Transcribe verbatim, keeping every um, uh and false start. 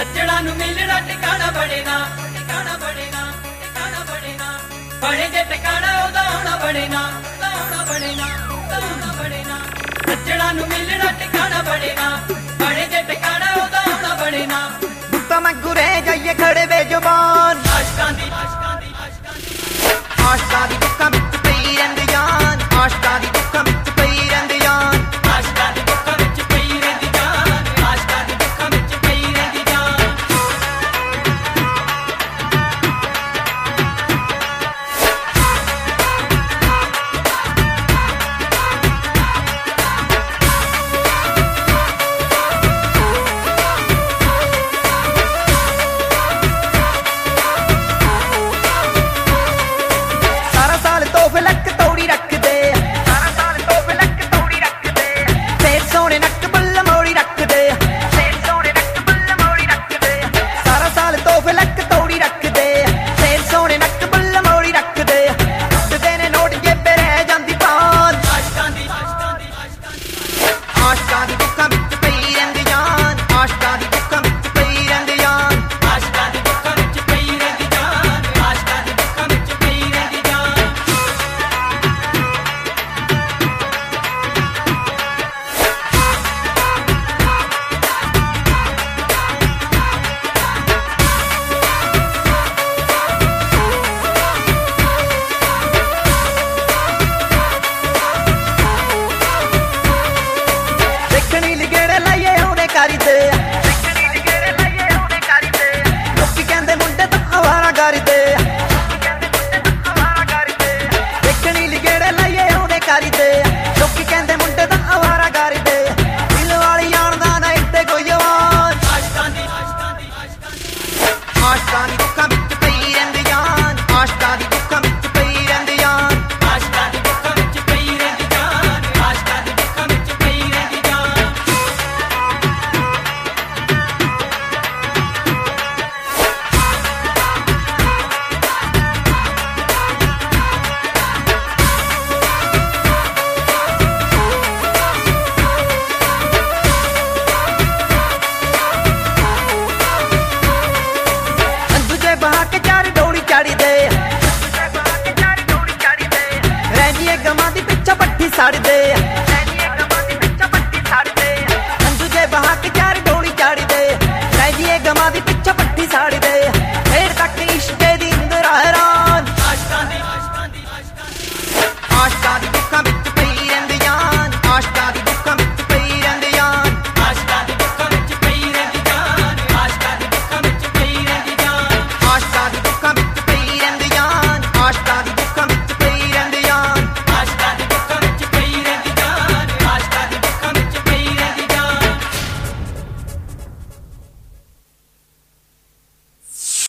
सज्जणा नूं मिलना ठिकाना बड़े ना, ठिकाना बड़े ना, ठिकाना बड़े ना, बड़े जे ठिकाना ओदा होना बड़े ना, ओदा होना बड़े ना, ओदा होना बड़े ना। सज्जणा नूं मिलना ठिकाना बड़े ना, बड़े जे ठिकाना ओदा होना बड़े ना। बुक्का मंगू रह जाइए खड़े बेजुबान, आशकां दी आशकां दी आशकां दी आशकां दी बुक्कां विच पई रहिंदी जान, आशकां दी बुक्कां विच पई रहिंदी जान, आशकां दी बुक्कां विच पई रहिंदी जान, आशकां दी बुक्कां विच पई रहिंदी जान। सारा साल तोहफे लक तोड़ी रखदे, सारा साल तोहफे लक तोड़ी रखदे, सेठ सोहणे नक बुल्ल मोड़ी रखदे, सेठ सोहणे नक बुल्ल मोड़ी रखदे, सारा साल तोहफे लक तोड़ी रखदे, सेठ सोहणे नक बुल्ल मोड़ी रखदे, टुटदे ने नोट जेबे रह जांदी तान, आशकां दी आशकां दी आशकां दी आशकां दी बुक्कां विच पई रहिंदी जान, आशकां दी बुक्कां विच पई रहिंदी जान, आशकां दी बुक्कां विच पई रहिंदी जान, आशकां दी बुक्कां विच पई रहिंदी जान। ਦੇਖਣੀ ਲਿਗੜੇ ਲਾਈਏ ਉਹਨੇ ਕਰੀ ਦੇ, ਦੇਖਣੀ ਲਿਗੜੇ ਲਾਈਏ ਉਹਨੇ ਕਰੀ ਦੇ, ਲੋਕੀ ਕਹਿੰਦੇ ਮੁੰਡੇ ਤਾਂ ਆਵਾਰਾ ਕਰਦੇ, ਲੋਕੀ ਕਹਿੰਦੇ ਮੁੰਡੇ ਤਾਂ ਆਵਾਰਾ ਕਰਦੇ, ਦੇਖਣੀ ਲਿਗੜੇ ਲਾਈਏ ਉਹਨੇ ਕਰੀ ਦੇ, ਲੋਕੀ ਕਹਿੰਦੇ ਮੁੰਡੇ ਤਾਂ ਆਵਾਰਾ ਕਰਦੇ, ਦਿਲ ਵਾਲੀ ਜਾਣਦਾ ਨਾ ਇੱਥੇ ਕੋਈ ਆਵਾਜ਼, आशकां दी आशकां दी आशकां दी ਆਸ਼ਕਾਂ ਦੀ ਦੁੱਖਾਂ ਵਿੱਚ ਪਈ ਰਹਿੰਦੀ ਜਾਨ, ਆਸ਼ਕਾਂ ਦੀ ਦੁੱਖਾਂ ਵਿੱਚ ਪਈ ਰਹਿੰਦੀ ਜਾਨ, आशकां दी बुक्कां विच पई रहिंदी जान, आशकां दी बुक्कां विच पई रहिंदी जान। ਦੂਜੇ ਬਹਾ ਕੇ ਚਾਰ ਡੋਲੀ ਚਾੜੀ ਦੇ, ਰਹਿੰਦੀ ਏ ਗਮਾਂ ਦੀ ਪਿੱਛਾ ਪੱਠੀ ਸੜ ਦੇ,